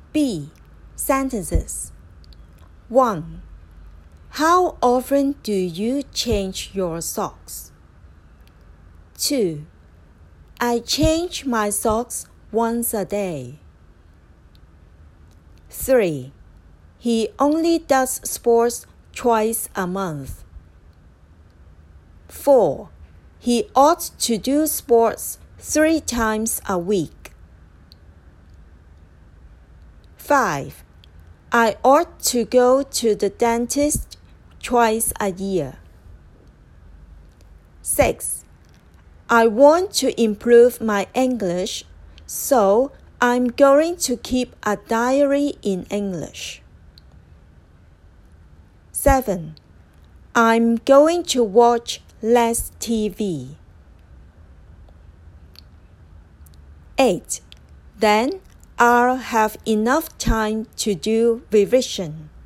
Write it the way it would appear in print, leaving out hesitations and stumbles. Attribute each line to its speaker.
Speaker 1: B. Sentences. 1. How often do you change your socks? 2. I change my socks once a day. 3. He only does sports twice a month. 4. He ought to do sports 3 times a week. 5. I ought to go to the dentist twice a year. 6. I want to improve my English, so I'm going to keep a diary in English. 7. I'm going to watch less TV. 8. Then I'll have enough time to do revision.